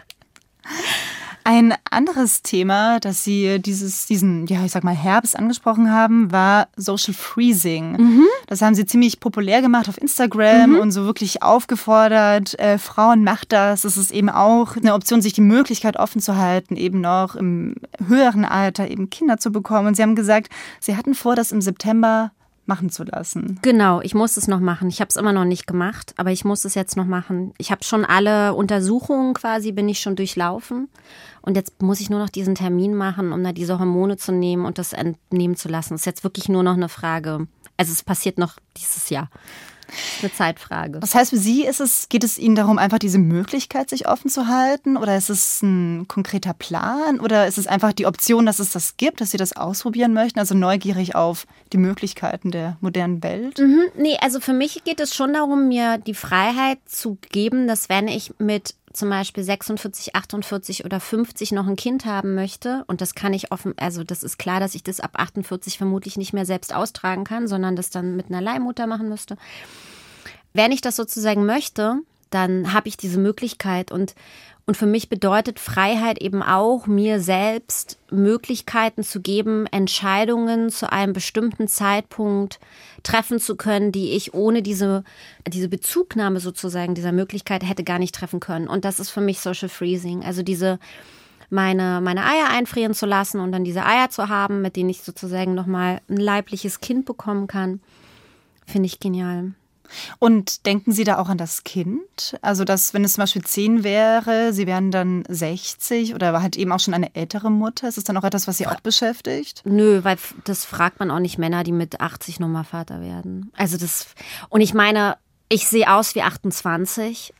Ein anderes Thema, das Sie dieses, diesen, ja, ich sag mal, Herbst angesprochen haben, war Social Freezing. Mhm. Das haben Sie ziemlich populär gemacht auf Instagram mhm. und so wirklich aufgefordert, äh, Frauen macht das. Es ist eben auch eine Option, sich die Möglichkeit offen zu halten, eben noch im höheren Alter eben Kinder zu bekommen. Und Sie haben gesagt, Sie hatten vor, das im September machen zu lassen. Genau, ich muss es noch machen. Ich habe es immer noch nicht gemacht, aber ich muss es jetzt noch machen. Ich habe schon alle Untersuchungen quasi, bin ich schon durchlaufen. Und jetzt muss ich nur noch diesen Termin machen, um da diese Hormone zu nehmen und das entnehmen zu lassen. Das ist jetzt wirklich nur noch eine Frage. Also es passiert noch dieses Jahr. Das ist eine Zeitfrage. Das heißt, für Sie ist es, geht es Ihnen darum, einfach diese Möglichkeit, sich offen zu halten? Oder ist es ein konkreter Plan? Oder ist es einfach die Option, dass es das gibt, dass Sie das ausprobieren möchten? Also neugierig auf die Möglichkeiten der modernen Welt? Mhm, nee, also für mich geht es schon darum, mir die Freiheit zu geben, dass wenn ich mit zum Beispiel sechsundvierzig, achtundvierzig oder fünfzig noch ein Kind haben möchte, und das kann ich offen, also das ist klar, dass ich das ab achtundvierzig vermutlich nicht mehr selbst austragen kann, sondern das dann mit einer Leihmutter machen müsste. Wenn ich das sozusagen möchte, dann habe ich diese Möglichkeit und Und für mich bedeutet Freiheit eben auch, mir selbst Möglichkeiten zu geben, Entscheidungen zu einem bestimmten Zeitpunkt treffen zu können, die ich ohne diese, diese Bezugnahme sozusagen dieser Möglichkeit hätte gar nicht treffen können. Und das ist für mich Social Freezing. Also diese meine, meine Eier einfrieren zu lassen und dann diese Eier zu haben, mit denen ich sozusagen nochmal ein leibliches Kind bekommen kann, finde ich genial. Und denken Sie da auch an das Kind? Also, dass, wenn es zum Beispiel zehn wäre, Sie wären dann sechzig oder halt eben auch schon eine ältere Mutter? Ist das dann auch etwas, was Sie auch beschäftigt? Nö, weil das fragt man auch nicht Männer, die mit achtzig nochmal Vater werden. Also das, und ich meine, ich sehe aus wie achtundzwanzig.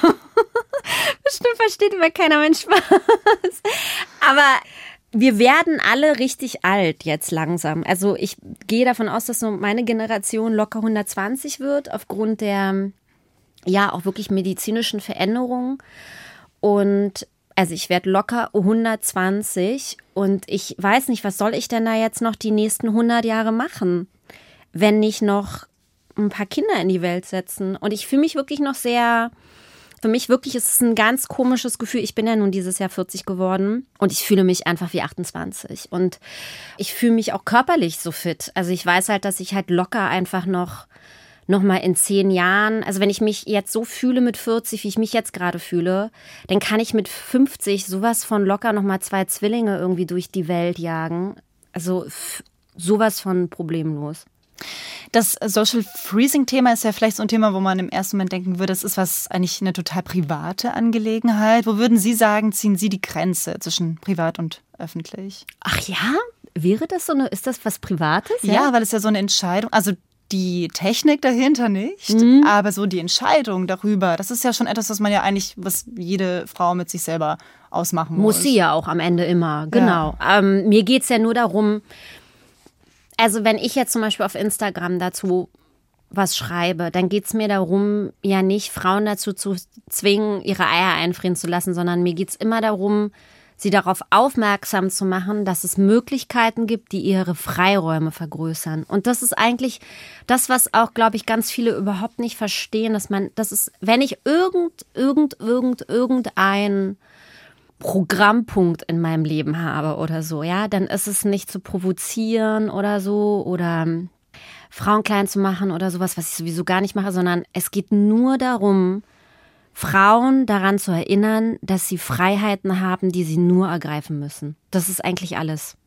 Bestimmt versteht immer keiner meinen Spaß. Aber wir werden alle richtig alt jetzt langsam. Also ich gehe davon aus, dass so meine Generation locker hundertzwanzig wird, aufgrund der, ja, auch wirklich medizinischen Veränderungen. Und also ich werde locker hundertzwanzig und ich weiß nicht, was soll ich denn da jetzt noch die nächsten hundert Jahre machen, wenn nicht noch ein paar Kinder in die Welt setzen. Und ich fühle mich wirklich noch sehr... Für mich wirklich ist es ein ganz komisches Gefühl. Ich bin ja nun dieses Jahr vierzig geworden und ich fühle mich einfach wie achtundzwanzig. Und ich fühle mich auch körperlich so fit. Also ich weiß halt, dass ich halt locker einfach noch, noch mal in zehn Jahren, also wenn ich mich jetzt so fühle mit vierzig, wie ich mich jetzt gerade fühle, dann kann ich mit fünfzig sowas von locker noch mal zwei Zwillinge irgendwie durch die Welt jagen. Also sowas von problemlos. Das Social Freezing-Thema ist ja vielleicht so ein Thema, wo man im ersten Moment denken würde, das ist was eigentlich eine total private Angelegenheit. Wo würden Sie sagen, ziehen Sie die Grenze zwischen privat und öffentlich? Ach ja? Wäre das so eine, ist das was Privates? Ja, ja, weil es ja so eine Entscheidung, also die Technik dahinter nicht, mhm. aber so die Entscheidung darüber, das ist ja schon etwas, was man ja eigentlich, was jede Frau mit sich selber ausmachen muss. Muss sie ja auch am Ende immer, genau. Ja. Ähm, mir geht es ja nur darum, also wenn ich jetzt zum Beispiel auf Instagram dazu was schreibe, dann geht es mir darum, ja nicht Frauen dazu zu zwingen, ihre Eier einfrieren zu lassen, sondern mir geht es immer darum, sie darauf aufmerksam zu machen, dass es Möglichkeiten gibt, die ihre Freiräume vergrößern. Und das ist eigentlich das, was auch, glaube ich, ganz viele überhaupt nicht verstehen, dass man, das ist, wenn ich irgend, irgend, irgend, irgendein Programmpunkt in meinem Leben habe oder so, ja, dann ist es nicht zu provozieren oder so oder Frauen klein zu machen oder sowas, was ich sowieso gar nicht mache, sondern es geht nur darum, Frauen daran zu erinnern, dass sie Freiheiten haben, die sie nur ergreifen müssen. Das ist eigentlich alles.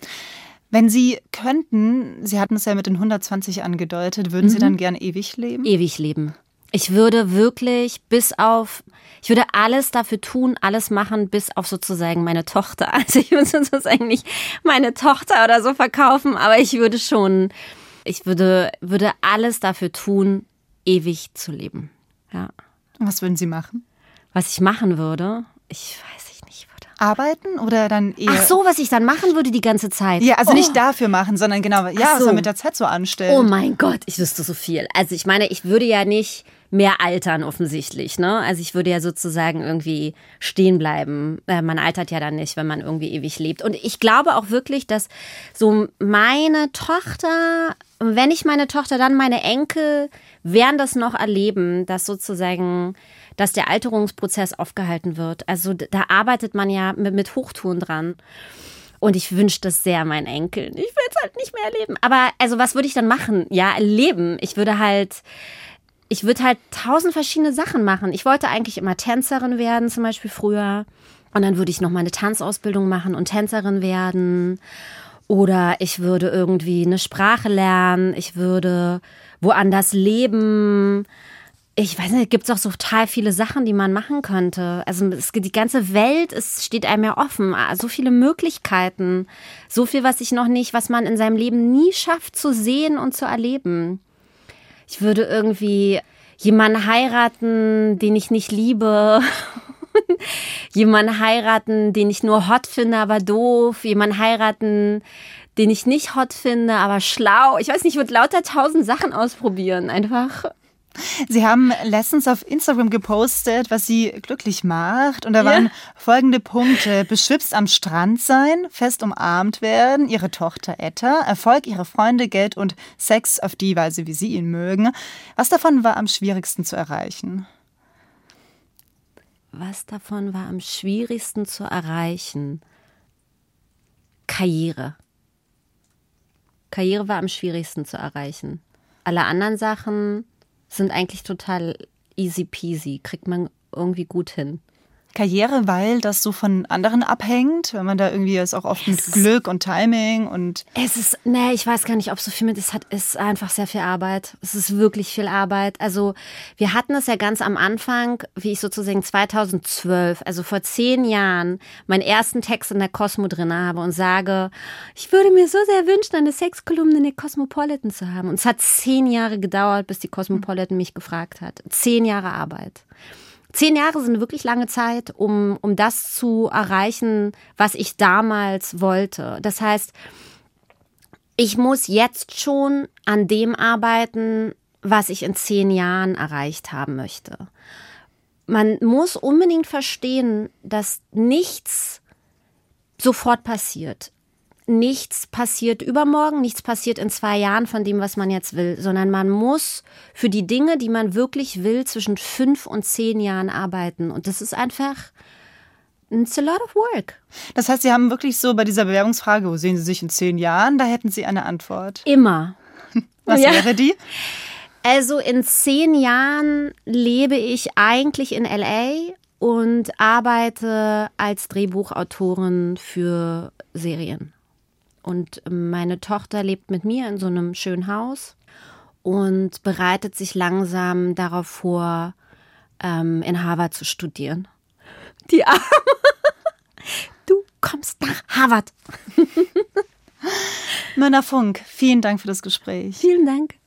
Wenn Sie könnten, Sie hatten es ja mit den hundertzwanzig angedeutet, würden mhm. Sie dann gern ewig leben? Ewig leben. Ich würde wirklich bis auf, ich würde alles dafür tun, alles machen, bis auf sozusagen meine Tochter. Also ich würde sozusagen nicht meine Tochter oder so verkaufen, aber ich würde schon, ich würde, würde alles dafür tun, ewig zu leben. Ja. Was würden Sie machen? Was ich machen würde? Ich weiß ich nicht. Würde Arbeiten oder dann eher... Ach so, was ich dann machen würde die ganze Zeit? Ja, also oh. nicht dafür machen, sondern genau, ja, Ach so. was man mit der Zeit so anstellt. Oh mein Gott, ich wüsste so viel. Also ich meine, ich würde ja nicht mehr altern offensichtlich, ne? Also ich würde ja sozusagen irgendwie stehen bleiben. Äh, man altert ja dann nicht, wenn man irgendwie ewig lebt. Und ich glaube auch wirklich, dass so meine Tochter, wenn ich meine Tochter, dann meine Enkel werden das noch erleben, dass sozusagen, dass der Alterungsprozess aufgehalten wird. Also da arbeitet man ja mit, mit Hochtouren dran. Und ich wünsche das sehr meinen Enkeln. Ich will es halt nicht mehr erleben. Aber also was würde ich dann machen? Ja, leben. Ich würde halt... Ich würde halt tausend verschiedene Sachen machen. Ich wollte eigentlich immer Tänzerin werden, zum Beispiel früher. Und dann würde ich noch mal eine Tanzausbildung machen und Tänzerin werden. Oder ich würde irgendwie eine Sprache lernen. Ich würde woanders leben. Ich weiß nicht, es gibt auch so total viele Sachen, die man machen könnte. Also es, die ganze Welt es steht einem ja offen. So viele Möglichkeiten. So viel, was ich noch nicht, was man in seinem Leben nie schafft zu sehen und zu erleben. Ich würde irgendwie jemanden heiraten, den ich nicht liebe. Jemanden heiraten, den ich nur hot finde, aber doof. Jemanden heiraten, den ich nicht hot finde, aber schlau. Ich weiß nicht, ich würde lauter tausend Sachen ausprobieren. Einfach. Sie haben letztens auf Instagram gepostet, was Sie glücklich macht. Und da waren ja. folgende Punkte. Beschwipst am Strand sein, fest umarmt werden, Ihre Tochter Etta, Erfolg, Ihre Freunde, Geld und Sex auf die Weise, wie Sie ihn mögen. Was davon war am schwierigsten zu erreichen? Was davon war am schwierigsten zu erreichen? Karriere. Karriere war am schwierigsten zu erreichen. Alle anderen Sachen sind eigentlich total easy peasy, kriegt man irgendwie gut hin. Karriere, weil das so von anderen abhängt, wenn man da irgendwie ist auch oft mit Glück und Timing und... Es ist, nee, ich weiß gar nicht, ob es so viel mit ist, hat, ist einfach sehr viel Arbeit. Es ist wirklich viel Arbeit. Also wir hatten es ja ganz am Anfang, wie ich sozusagen zweitausendzwölf, also vor zehn Jahren, meinen ersten Text in der Cosmo drin habe und sage, ich würde mir so sehr wünschen, eine Sexkolumne in der Cosmopolitan zu haben. Und es hat zehn Jahre gedauert, bis die Cosmopolitan mich gefragt hat. Zehn Jahre Arbeit. Zehn Jahre sind eine wirklich lange Zeit, um, um das zu erreichen, was ich damals wollte. Das heißt, ich muss jetzt schon an dem arbeiten, was ich in zehn Jahren erreicht haben möchte. Man muss unbedingt verstehen, dass nichts sofort passiert. Nichts passiert übermorgen, nichts passiert in zwei Jahren von dem, was man jetzt will, sondern man muss für die Dinge, die man wirklich will, zwischen fünf und zehn Jahren arbeiten. Und das ist einfach, it's a lot of work. Das heißt, Sie haben wirklich so bei dieser Bewerbungsfrage, wo sehen Sie sich in zehn Jahren, da hätten Sie eine Antwort. Immer. Was ja. wäre die? Also in zehn Jahren lebe ich eigentlich in L A und arbeite als Drehbuchautorin für Serien. Und meine Tochter lebt mit mir in so einem schönen Haus und bereitet sich langsam darauf vor, ähm, in Harvard zu studieren. Die Arme. Du kommst nach Harvard. Myrna Funk, vielen Dank für das Gespräch. Vielen Dank.